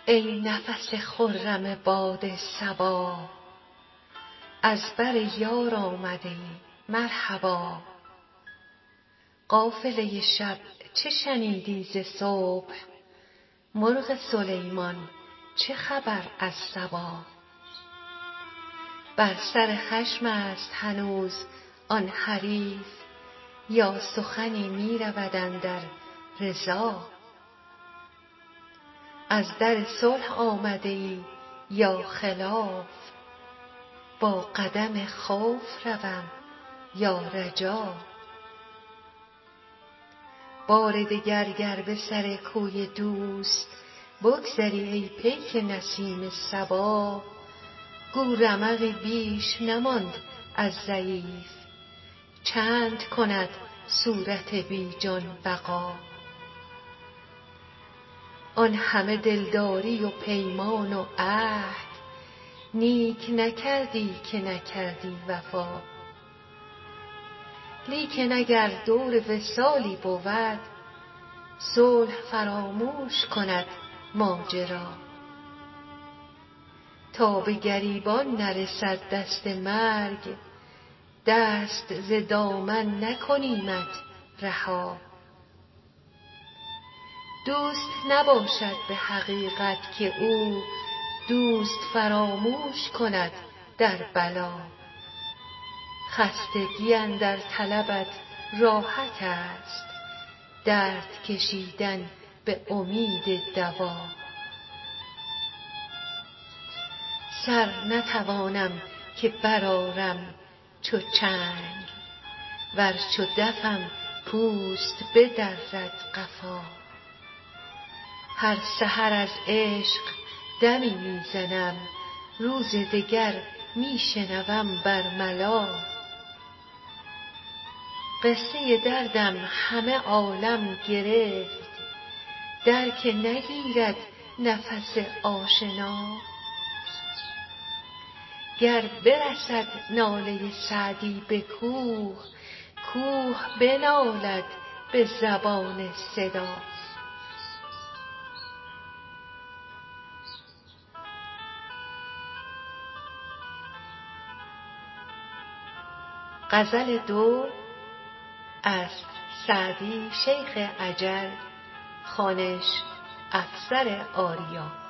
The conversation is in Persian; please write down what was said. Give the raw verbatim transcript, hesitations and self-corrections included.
ای نفس خرم باد صبا، از بر یار آمده ای مرحبا. قافله شب چه شنیدی ز صبح، مرغ سلیمان چه خبر از صبا. بر سر خشم است هنوز آن حریف، یا سخنی می رود اندر رضا. از در صلح آمده ای یا خلاف، با قدم خوف روم یا رجا. بار دگر گر به سر کوی دوست بگذری ای پیک نسیم صبا. گو رمقی بیش نماند از ضعیف، چند کند صورت بی جان بقا. آن همه دلداری و پیمان و عهد، نیک نکردی که نکردی وفا. لیکن اگر دور وصالی بود، صلح فراموش کند ماجرا. تا به گریبان نرسد دست مرگ، دست ز دامن نکنیمت رها. دوست نباشد به حقیقت که او، دوست فراموش کند در بلا. خستگی اندر طلبت راحت است، درد کشیدن به امید دوا. سر نتوانم که برآرم چو چنگ، ور چو دفم پوست بدرد قفا. هر سحر از عشق دمی می زنم، روز دگر می شنوم برملا. قصه دردم همه عالم گرفت، درک نگیرد نفس آشنا. گر برسد ناله سعدی به کوه، کوه بنالد به زبان صدا. غزل دو از سعدی شیخ اجل، خوانش افسر آریا.